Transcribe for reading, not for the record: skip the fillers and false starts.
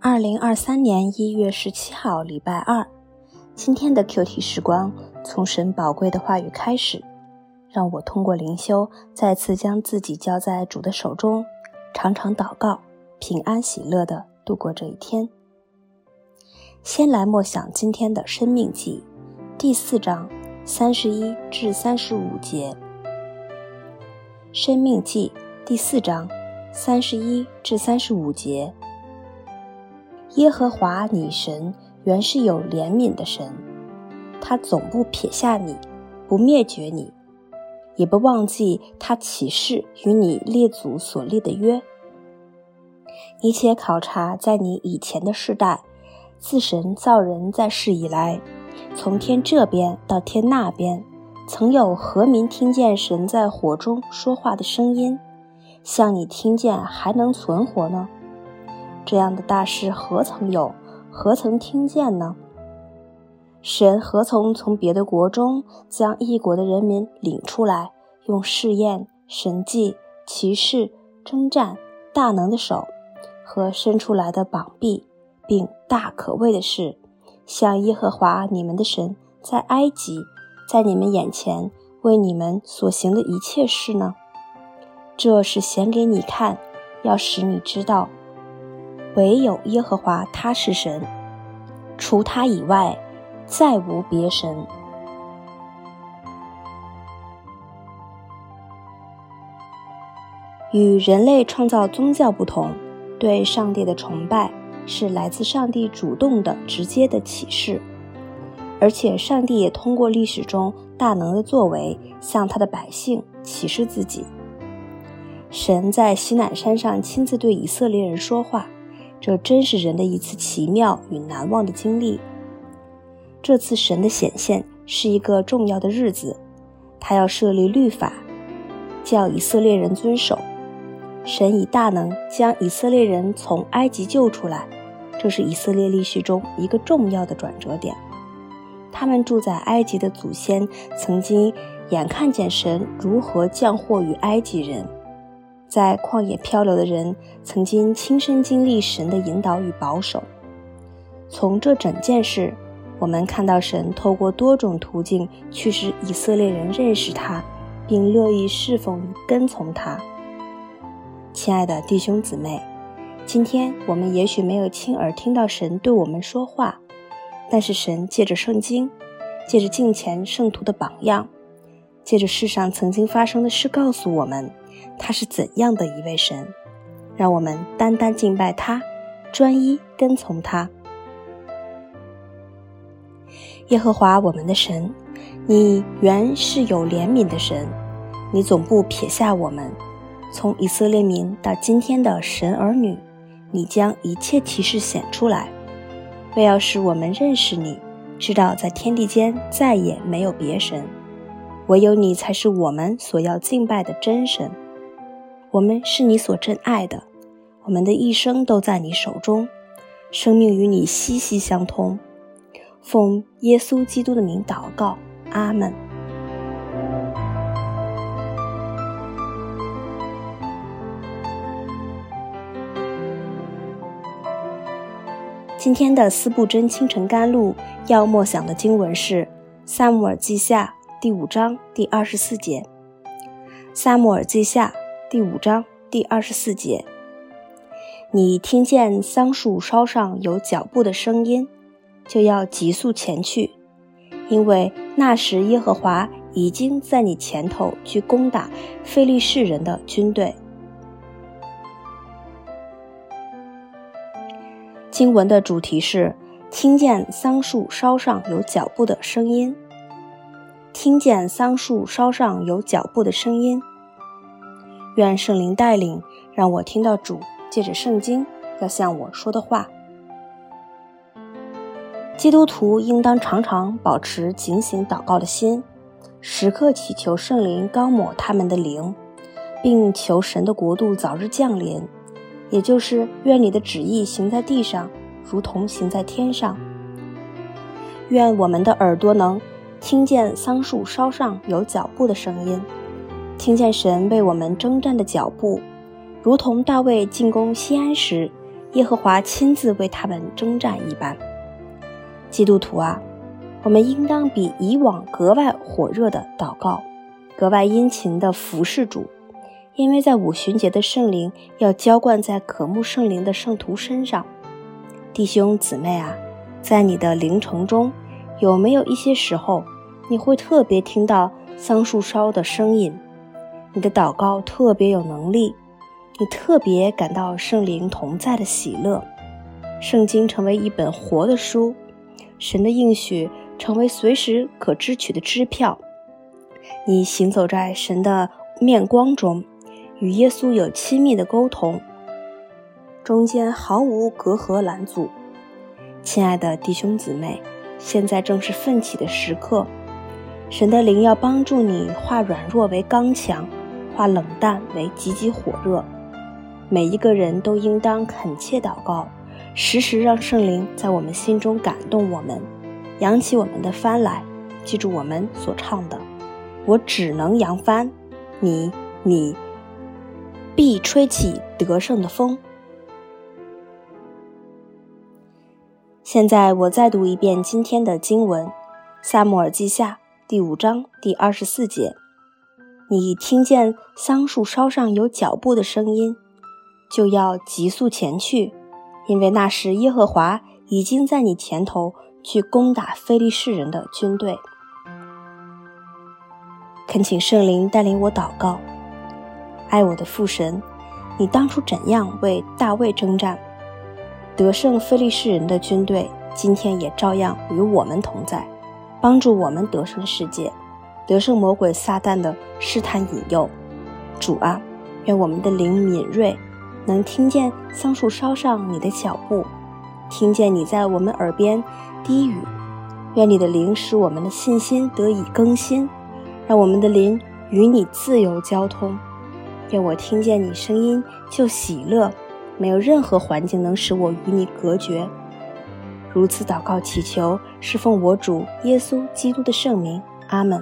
2023年1月17号礼拜二，今天的 QT 时光从神宝贵的话语开始，让我通过灵修再次将自己交在主的手中，常常祷告，平安喜乐地度过这一天。先来默想今天的申命记第4章31至35节。申命记第4章31至35节。耶和华你神原是有怜悯的神，他总不撇下你，不灭绝你，也不忘记他起誓与你列祖所立的约。你且考察在你以前的世代，自神造人在世以来，从天这边到天那边，曾有何民听见神在火中说话的声音，像你听见还能存活呢？这样的大事何曾有，何曾听见呢？神何曾从别的国中将异国的人民领出来，用试验、神迹、奇事、征战、大能的手和伸出来的膀臂，并大可畏的事，像耶和华你们的神在埃及，在你们眼前为你们所行的一切事呢？这是显给你看，要使你知道，唯有耶和华他是神，除他以外再无别神。与人类创造宗教不同，对上帝的崇拜是来自上帝主动的直接的启示，而且上帝也通过历史中大能的作为向他的百姓启示自己。神在西乃山上亲自对以色列人说话，这真是人的一次奇妙与难忘的经历。这次神的显现是一个重要的日子，他要设立律法，叫以色列人遵守。神以大能将以色列人从埃及救出来，这是以色列历史中一个重要的转折点。他们住在埃及的祖先曾经眼看见神如何降祸于埃及人，在旷野漂流的人曾经亲身经历神的引导与保守。从这整件事，我们看到神透过多种途径去使以色列人认识他，并乐意侍奉跟从他。亲爱的弟兄姊妹，今天我们也许没有亲耳听到神对我们说话，但是神借着圣经，借着敬虔圣徒的榜样，借着世上曾经发生的事告诉我们他是怎样的一位神，让我们单单敬拜他，专一跟从他。耶和华我们的神，你原是有怜悯的神，你总不撇下我们，从以色列民到今天的神儿女，你将一切奇事显出来，为要使我们认识你，知道在天地间再也没有别神，唯有你才是我们所要敬拜的真神。我们是你所珍爱的，我们的一生都在你手中，生命与你息息相通。奉耶稣基督的名祷告，阿们。今天的思布真清晨甘露要默想的经文是撒母耳记下第5章第24节。撒母耳记下第5章第24节。你听见桑树梢上有脚步的声音，就要急速前去，因为那时耶和华已经在你前头去攻打非利士人的军队。经文的主题是听见桑树梢上有脚步的声音。听见桑树梢上有脚步的声音。愿圣灵带领，让我听到主借着圣经要向我说的话。基督徒应当常常保持警醒祷告的心，时刻祈求圣灵膏抹他们的灵，并求神的国度早日降临，也就是愿你的旨意行在地上，如同行在天上。愿我们的耳朵能听见桑树梢上有脚步的声音，听见神为我们征战的脚步，如同大卫进攻西安时， 耶和华亲自为他们征战一般。基督徒啊，我们应当比以往格外火热的祷告，格外殷勤的服侍主，因为在五旬节的圣灵要浇灌在渴慕圣灵的圣徒身上。弟兄姊妹啊，在你的灵程中，有没有一些时候你会特别听到桑树梢的声音？你的祷告特别有能力，你特别感到圣灵同在的喜乐。圣经成为一本活的书，神的应许成为随时可支取的支票。你行走在神的面光中，与耶稣有亲密的沟通，中间毫无隔阂拦阻。亲爱的弟兄姊妹，现在正是奋起的时刻，神的灵要帮助你化软弱为刚强，化冷淡为积极火热。每一个人都应当恳切祷告，时时让圣灵在我们心中感动我们，扬起我们的帆来。记住我们所唱的，我只能扬帆，你必吹起得胜的风。现在我再读一遍今天的经文，撒母耳记下第5章第24节。你听见桑树梢上有脚步的声音，就要急速前去，因为那时耶和华已经在你前头去攻打非利士人的军队。恳请圣灵带领我祷告。爱我的父神，你当初怎样为大卫征战，得胜非利士人的军队，今天也照样与我们同在，帮助我们得胜世界，得胜魔鬼撒旦的试探引诱。主啊，愿我们的灵敏锐，能听见桑树梢上你的脚步，听见你在我们耳边低语。愿你的灵使我们的信心得以更新，让我们的灵与你自由交通。愿我听见你声音就喜乐，没有任何环境能使我与你隔绝。如此祷告祈求，是奉我主耶稣基督的圣名，阿们。